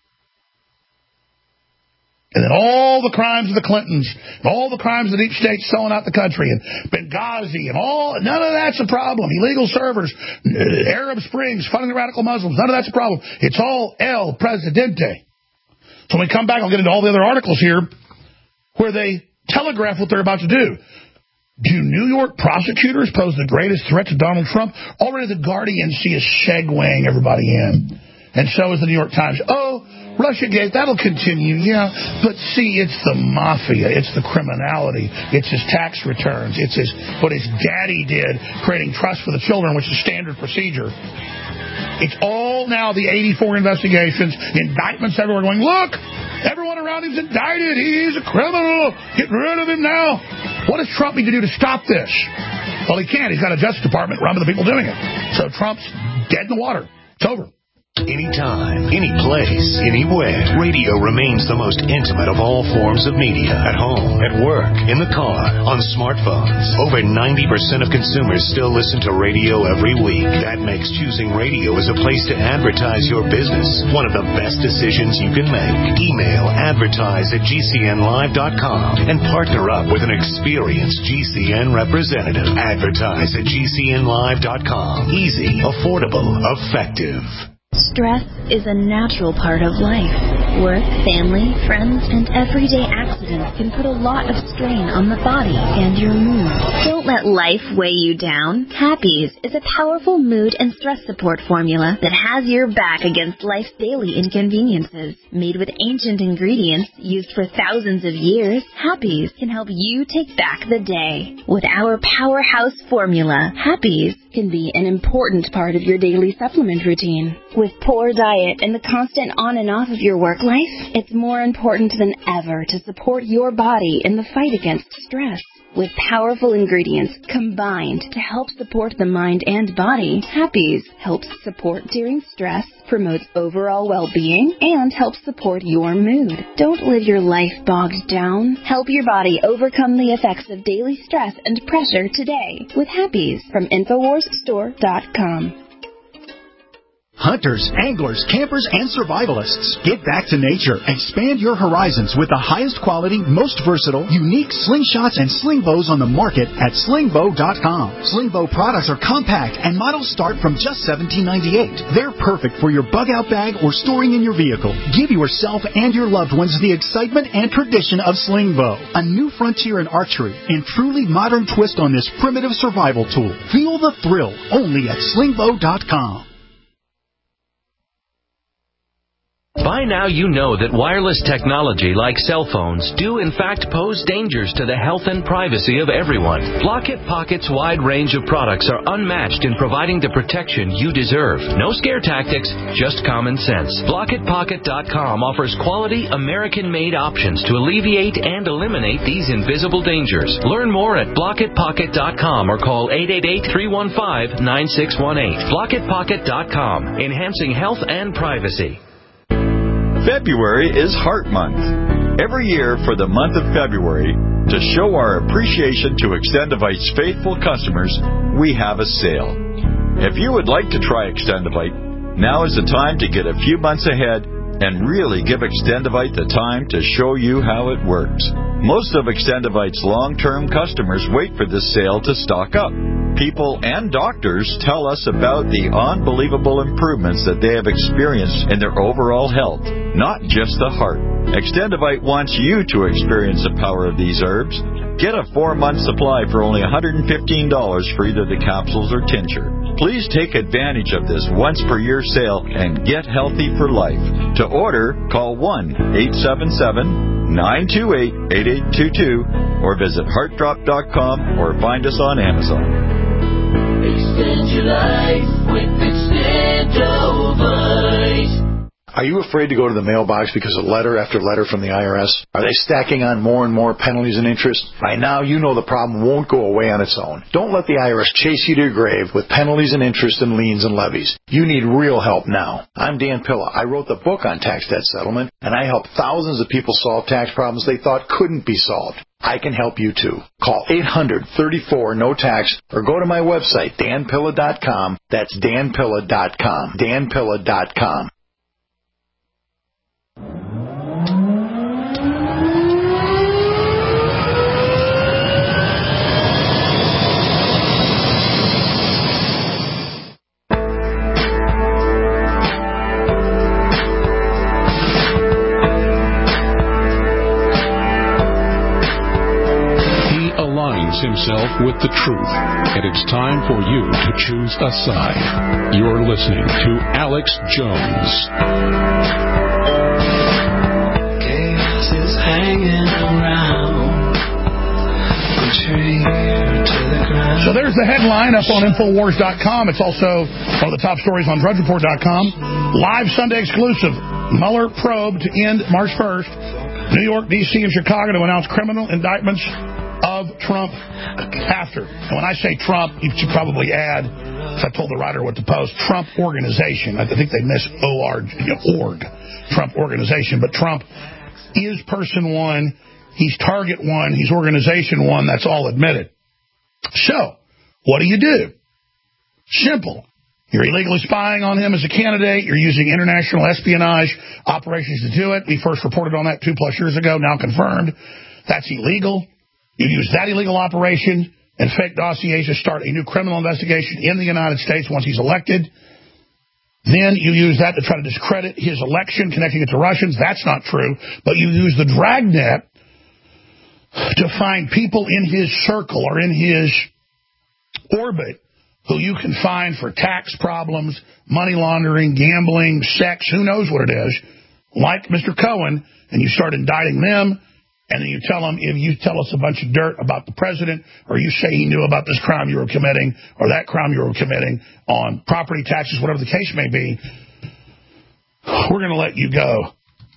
And then all the crimes of the Clintons, and all the crimes of the deep state selling out the country, and Benghazi, and all, none of that's a problem. Illegal servers, Arab Springs, funding the radical Muslims, none of that's a problem. It's all El Presidente. So when we come back, I'll get into all the other articles here where they telegraph what they're about to do. Do New York prosecutors pose the greatest threat to Donald Trump? Already the Guardian see is segueing everybody in. And so is the New York Times. Oh, Russiagate, that'll continue, yeah. But see, it's the mafia. It's the criminality. It's his tax returns. It's his what his daddy did, creating trust for the children, which is standard procedure. It's all now the eighty-four investigations, indictments everywhere going, look, everyone around him's indicted. He's a criminal. Get rid of him now. What does Trump need to do to stop this? Well, he can't. He's got a Justice Department run by the people doing it. So Trump's dead in the water. It's over. Anytime, any place, anywhere. Radio remains the most intimate of all forms of media. At home, at work, in the car, on smartphones. Over ninety percent of consumers still listen to radio every week. That makes choosing radio as a place to advertise your business one of the best decisions you can make. Email advertise at G C N live dot com and partner up with an experienced G C N representative. Advertise at G C N live dot com. Easy, affordable, effective. Stress is a natural part of life. Work, family, friends, and everyday accidents can put a lot of strain on the body and your mood. Don't let life weigh you down. Happies is a powerful mood and stress support formula that has your back against life's daily inconveniences. Made with ancient ingredients used for thousands of years, Happies can help you take back the day. With our powerhouse formula, Happies can be an important part of your daily supplement routine. With poor diet and the constant on and off of your work life, it's more important than ever to support your body in the fight against stress. With powerful ingredients combined to help support the mind and body, Happies helps support during stress, promotes overall well-being, and helps support your mood. Don't live your life bogged down. Help your body overcome the effects of daily stress and pressure today with Happies from Infowars Store dot com. Hunters, anglers, campers, and survivalists, get back to nature. Expand your horizons with the highest quality, most versatile, unique slingshots and sling bows on the market at sling bow dot com. Sling bow products are compact and models start from just seventeen ninety-eight. They're perfect for your bug-out bag or storing in your vehicle. Give yourself and your loved ones the excitement and tradition of sling bow, a new frontier in archery and truly modern twist on this primitive survival tool. Feel the thrill only at sling bow dot com. By now you know that wireless technology like cell phones do in fact pose dangers to the health and privacy of everyone. Blockit Pocket's wide range of products are unmatched in providing the protection you deserve. No scare tactics, just common sense. Blockit Pocket dot com offers quality American-made options to alleviate and eliminate these invisible dangers. Learn more at Blockit Pocket dot com or call eight eight eight, three one five, nine six one eight. Blockit Pocket dot com, enhancing health and privacy. February is Heart Month. Every year for the month of February, to show our appreciation to Extendivite's faithful customers, we have a sale. If you would like to try Extendivite, now is the time to get a few months ahead and really give Extendivite the time to show you how it works. Most of Extendivite's long-term customers wait for this sale to stock up. People and doctors tell us about the unbelievable improvements that they have experienced in their overall health, not just the heart. Extendivite wants you to experience the power of these herbs. Get a four-month supply for only one hundred fifteen dollars for either the capsules or tincture. Please take advantage of this once-per-year sale and get healthy for life. To order, call one eight seven seven, nine two eight, eight eight two two or visit heart drop dot com or find us on Amazon. Extend your life with Extendivite. Are you afraid to go to the mailbox because of letter after letter from the I R S? Are they stacking on more and more penalties and interest? By now, you know the problem won't go away on its own. Don't let the I R S chase you to your grave with penalties and interest and liens and levies. You need real help now. I'm Dan Pilla. I wrote the book on tax debt settlement, and I help thousands of people solve tax problems they thought couldn't be solved. I can help you too. Call eight hundred, thirty-four, no tax or go to my website, dan pilla dot com. That's dan pilla dot com. dan pilla dot com. Himself with the truth, and it's time for you to choose a side. You're listening to Alex Jones. Chaos is hanging around. To the ground. So there's the headline up on Infowars dot com. It's also one of the top stories on Drudge Report dot com. Live Sunday exclusive. Mueller probe to end March first. New York, D C, and Chicago to announce criminal indictments of Trump after. And when I say Trump, you should probably add, as I told the writer what to post, Trump Organization. I think they miss O R G, you know, org, Trump Organization. But Trump is person one. He's target one. He's organization one. That's all admitted. So, what do you do? Simple. You're illegally spying on him as a candidate. You're using international espionage operations to do it. We first reported on that two plus years ago, now confirmed. That's illegal. You use that illegal operation and fake dossiers to start a new criminal investigation in the United States once he's elected. Then you use that to try to discredit his election, connecting it to Russians. That's not true. But you use the dragnet to find people in his circle or in his orbit who you can find for tax problems, money laundering, gambling, sex, who knows what it is, like Mister Cohen, and you start indicting them, and then you tell them, if you tell us a bunch of dirt about the president, or you say he knew about this crime you were committing, or that crime you were committing on property taxes, whatever the case may be, we're going to let you go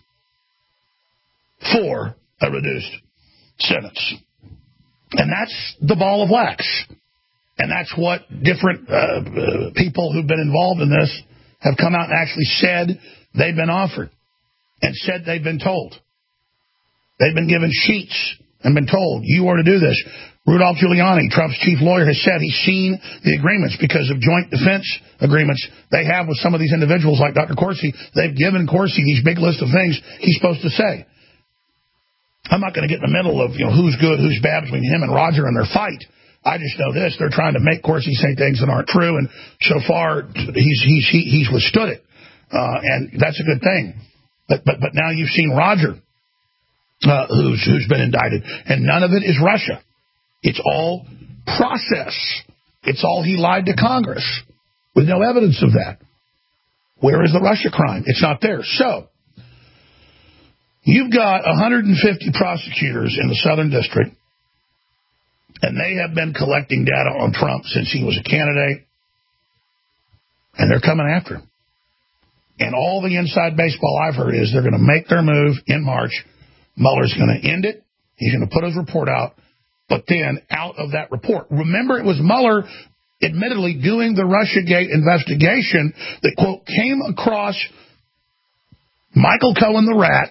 for a reduced sentence. And that's the ball of wax. And that's what different uh, uh, people who've been involved in this have come out and actually said they've been offered and said they've been told. They've been given sheets and been told, you are to do this. Rudolph Giuliani, Trump's chief lawyer, has said he's seen the agreements because of joint defense agreements they have with some of these individuals like Doctor Corsi. They've given Corsi these big list of things he's supposed to say. I'm not going to get in the middle of, you know, who's good, who's bad between him and Roger and their fight. I just know this. They're trying to make Corsi say things that aren't true, and so far he's he's he, he's withstood it. Uh, and that's a good thing. But but but now you've seen Roger, uh, who's who's been indicted, and none of it is Russia. It's all process. It's all he lied to Congress with no evidence of that. Where is the Russia crime? It's not there. So you've got one hundred fifty prosecutors in the Southern District, and they have been collecting data on Trump since he was a candidate, and they're coming after him. And all the inside baseball I've heard is they're going to make their move in March. Mueller's going to end it. He's going to put his report out. But then out of that report, remember it was Mueller admittedly doing the Russiagate investigation that, quote, came across Michael Cohen the rat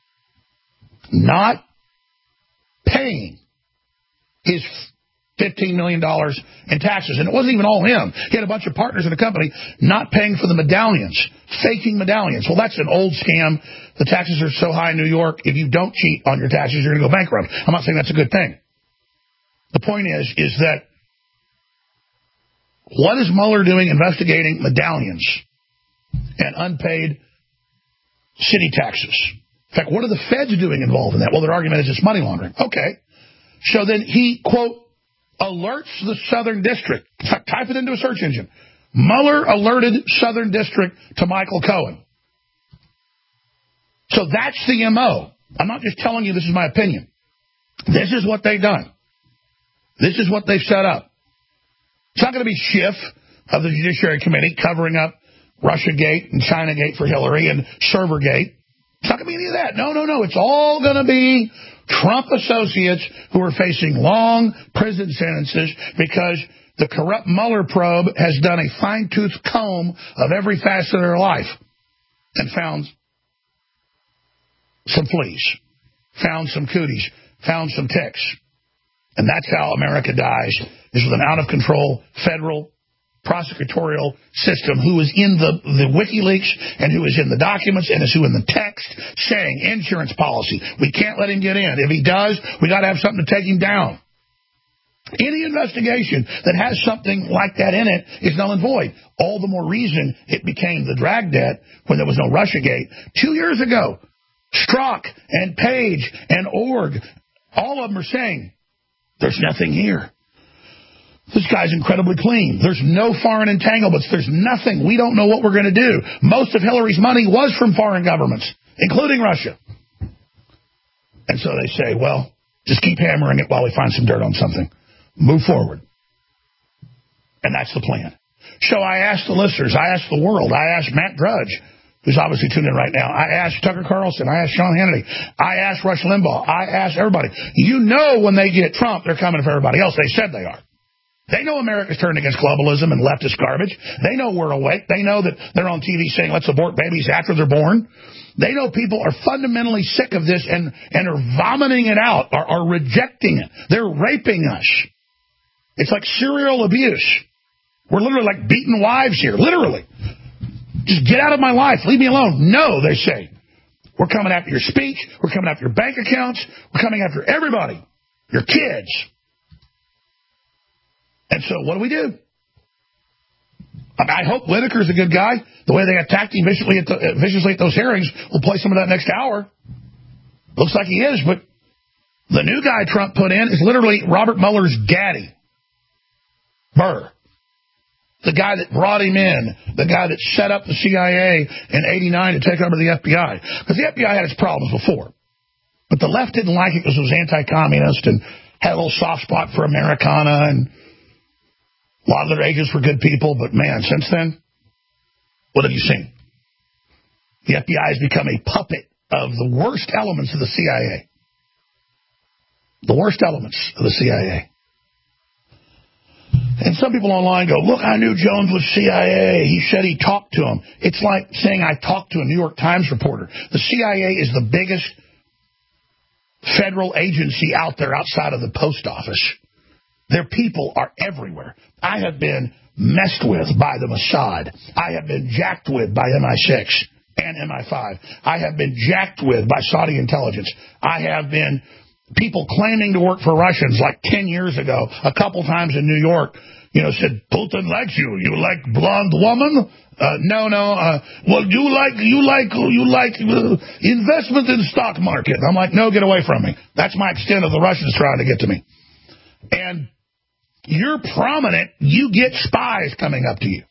not paying his fifteen million dollars in taxes. And it wasn't even all him. He had a bunch of partners in the company not paying for the medallions, faking medallions. Well, that's an old scam. The taxes are so high in New York, if you don't cheat on your taxes, you're going to go bankrupt. I'm not saying that's a good thing. The point is, is that what is Mueller doing investigating medallions and unpaid city taxes? In fact, what are the feds doing involved in that? Well, their argument is it's money laundering. Okay. So then he, quote, alerts the Southern District. In fact, type it into a search engine. Mueller alerted Southern District to Michael Cohen. So that's the M O. I'm not just telling you this is my opinion. This is what they've done. This is what they've set up. It's not going to be Schiff of the Judiciary Committee covering up Russiagate and Chinagate for Hillary and Servergate. It's not going to be any of that. No, no, no. It's all going to be Trump associates who are facing long prison sentences because the corrupt Mueller probe has done a fine-tooth comb of every facet of their life and found some fleas, found some cooties, found some ticks. And that's how America dies, is with an out-of-control federal prosecutorial system who is in the, the WikiLeaks and who is in the documents and is who in the text saying insurance policy. We can't let him get in. If he does, we got to have something to take him down. Any investigation that has something like that in it is null and void. All the more reason it became the dragnet when there was no Russiagate. Two years ago, Strzok and Page and Org, all of them are saying, there's nothing here. This guy's incredibly clean. There's no foreign entanglements. There's nothing. We don't know what we're going to do. Most of Hillary's money was from foreign governments, including Russia. And so they say, well, just keep hammering it while we find some dirt on something. Move forward. And that's the plan. So I asked the listeners, I asked the world, I asked Matt Drudge, who's obviously tuned in right now. I asked Tucker Carlson. I asked Sean Hannity. I asked Rush Limbaugh. I asked everybody. You know when they get Trump, they're coming for everybody else. They said they are. They know America's turned against globalism and leftist garbage. They know we're awake. They know that they're on T V saying let's abort babies after they're born. They know people are fundamentally sick of this and, and are vomiting it out, are, are rejecting it. They're raping us. It's like serial abuse. We're literally like beaten wives here, literally. Just get out of my life. Leave me alone. No, they say. We're coming after your speech. We're coming after your bank accounts. We're coming after everybody. Your kids. And so what do we do? I, mean, I hope Whitaker's a good guy. The way they attacked him viciously at, the, viciously at those hearings, we'll play some of that next hour. Looks like he is, but the new guy Trump put in is literally Robert Mueller's daddy, Burr. The guy that brought him in, the guy that set up the C I A in eighty-nine to take over the F B I. Because the F B I had its problems before. But the left didn't like it because it was anti-communist and had a little soft spot for Americana, and a lot of their agents were good people. But, man, since then, what have you seen? The F B I has become a puppet of the worst elements of the C I A. The worst elements of the C I A. And some people online go, look, I knew Jones was C I A. He said he talked to him. It's like saying I talked to a New York Times reporter. The C I A is the biggest federal agency out there outside of the post office. Their people are everywhere. I have been messed with by the Mossad. I have been jacked with by M I six and M I five. I have been jacked with by Saudi intelligence. I have been people claiming to work for Russians like ten years ago, a couple times in New York, you know, said, Putin likes you. You like blonde woman? Uh, no, no. Uh, well, you like, you like, you like uh, investment in stock market. I'm like, no, get away from me. That's my extent of the Russians trying to get to me. And you're prominent. You get spies coming up to you.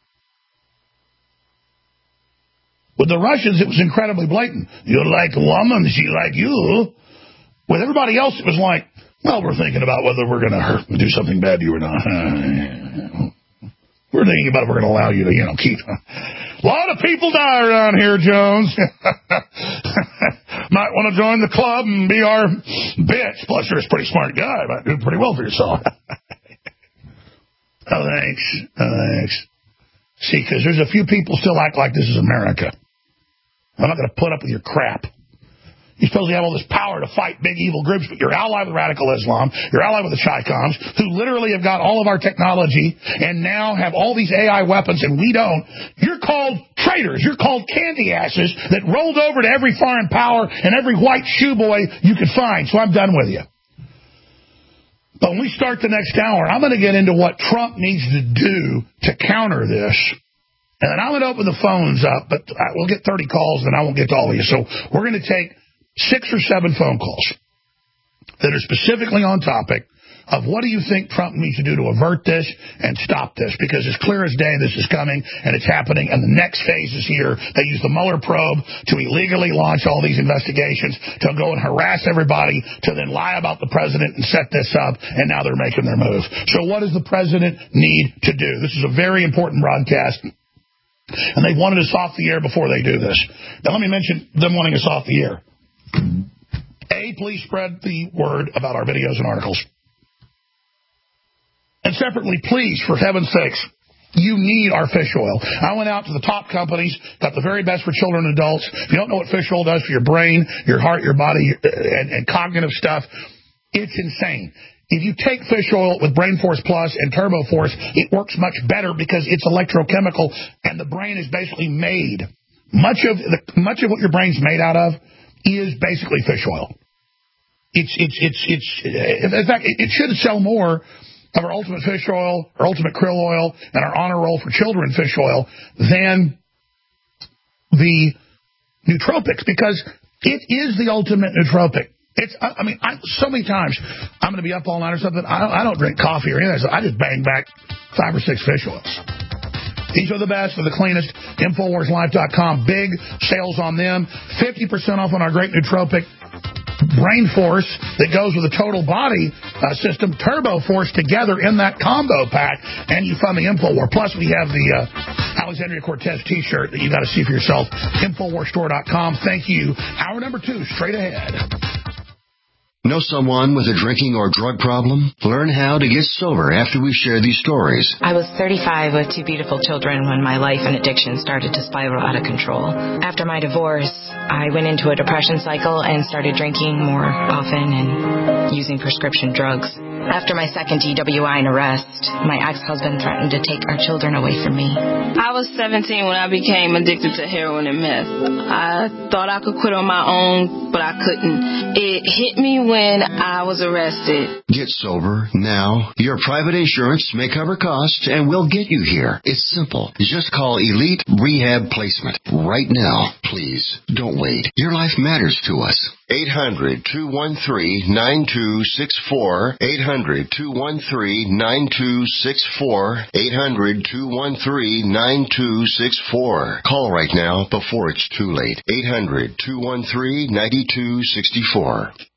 With the Russians, it was incredibly blatant. You like woman, she like you. With everybody else, it was like, well, we're thinking about whether we're going to do something bad to you or not. We're thinking about if we're going to allow you to, you know, keep. A lot of people die around here, Jones. Might want to join the club and be our bitch. Plus, you're a pretty smart guy. Might do pretty well for yourself. Oh, thanks. Oh, thanks. See, because there's a few people still act like this is America. I'm not going to put up with your crap. You're supposed to have all this power to fight big evil groups, but you're allied with radical Islam, you're allied with the Chi-Coms, who literally have got all of our technology and now have all these A I weapons, and we don't. You're called traitors. You're called candy asses that rolled over to every foreign power and every white shoe boy you could find. So I'm done with you. But when we start the next hour, I'm going to get into what Trump needs to do to counter this. And then I'm going to open the phones up, but we'll get thirty calls, and I won't get to all of you. So we're going to take six or seven phone calls that are specifically on topic of what do you think Trump needs to do to avert this and stop this, because it's clear as day this is coming and it's happening, and the next phase is here. They use the Mueller probe to illegally launch all these investigations, to go and harass everybody, to then lie about the president and set this up, and now they're making their move. So what does the president need to do? This is a very important broadcast, and they wanted us off the air before they do this. Now let me mention them wanting us off the air. A, please spread the word about our videos and articles. And separately, please, for heaven's sakes, you need our fish oil. I went out to the top companies, got the very best for children and adults. If you don't know what fish oil does for your brain, your heart, your body, and, and cognitive stuff, it's insane. If you take fish oil with Brain Force Plus and Turbo Force, it works much better because it's electrochemical, and the brain is basically made. Much of the, much of what your brain's made out of is basically fish oil. It's, it's, it's, it's, in fact, it, it should sell more of our Ultimate Fish Oil, our Ultimate Krill Oil, and our Honor Roll for Children Fish Oil than the nootropics, because it is the ultimate nootropic. It's, I, I mean, I, so many times I'm going to be up all night or something. I, I don't drink coffee or anything, so I just bang back five or six fish oils. These are the best for the cleanest. Infowars Life dot com. Big sales on them. fifty percent off on our great nootropic Brain Force that goes with the total body uh, system. Turbo Force together in that combo pack. And you find the Infowar. Plus, we have the uh, Alexandria Cortez t-shirt that you got to see for yourself. Infowars Store dot com. Thank you. Hour number two, straight ahead. Know someone with a drinking or drug problem? Learn how to get sober after we share these stories. I was thirty-five with two beautiful children when my life and addiction started to spiral out of control. After my divorce, I went into a depression cycle and started drinking more often and using prescription drugs. After my second D W I and arrest, my ex-husband threatened to take our children away from me. I was seventeen when I became addicted to heroin and meth. I thought I could quit on my own, but I couldn't. It hit me when I was arrested. Get sober now. Your private insurance may cover costs and we'll get you here. It's simple. Just call Elite Rehab Placement right now. Please, don't wait. Your life matters to us. eight hundred, two one three, nine two six four. eight hundred, two one three, nine two six four. eight hundred, two one three, nine two six four. Call right now before it's too late. eight hundred, two one three, nine two six four.